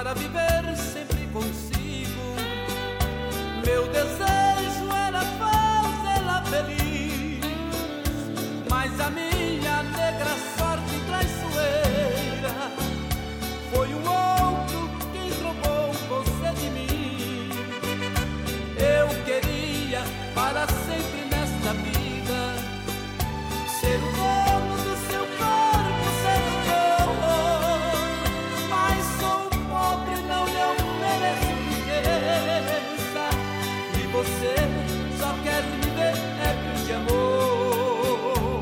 para viver sempre consigo. Meu desejo era fazê-la feliz, mas a minha negra sorte traiçoeira foi um outro quem roubou você de mim. Eu queria para sempre nesta vida ser o dono do seu corpo, ser o dono, mas sou pobre, não mereço riqueza, e você só quer me ver ébrio de amor.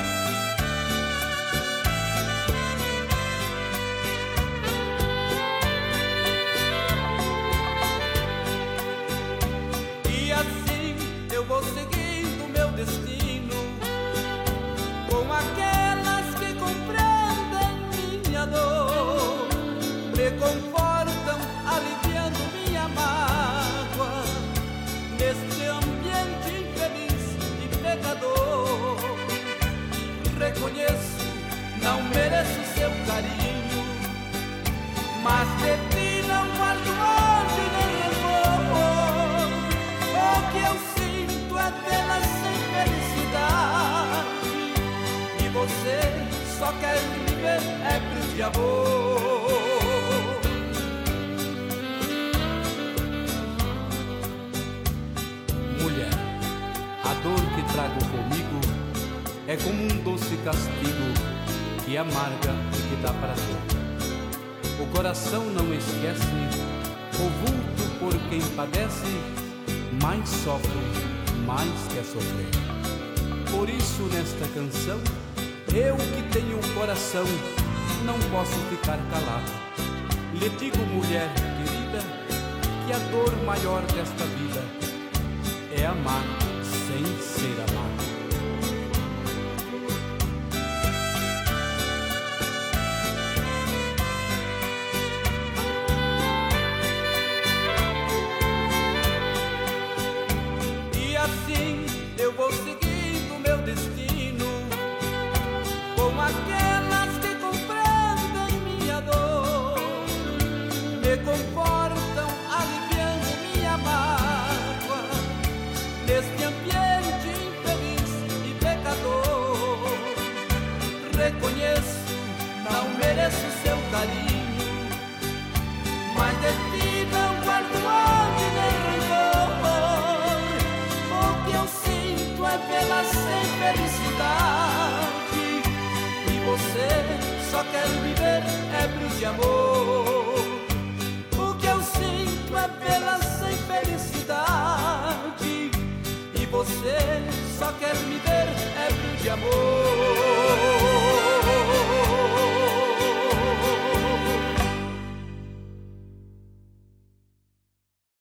E assim eu vou seguindo meu destino, com aquelas que compreendem minha dor, reconfortam, aliviando minha mágoa, neste ambiente infeliz e pecador. Reconheço, não mereço seu carinho, mas de ti não guardo ódio nem rancor. O que eu sinto é vê-la sem felicidade, e você só quer me ver ébrio de amor. Mulher, a dor que trago comigo é como um doce castigo que amarga e que dá prazer. O coração não esquece o vulto por quem padece, mais sofre, mais quer sofrer. Por isso nesta canção, eu que tenho um coração, não posso ficar calado. Lhe digo, mulher querida, que a dor maior desta vida é amar sem ser amado. E assim eu vou seguindo meu destino, com aquelas que compreendem minha dor, me confortam, aliviando minha mágoa, neste ambiente infeliz e pecador. Reconheço, não mereço seu carinho, mas de ti não guardo ódio nem rancor. O que eu sinto é vê-la sem felicidade, e você só quer viver ébrio de amor. O que eu sinto é vê-la sem felicidade, e você só quer me ver ébrio de amor.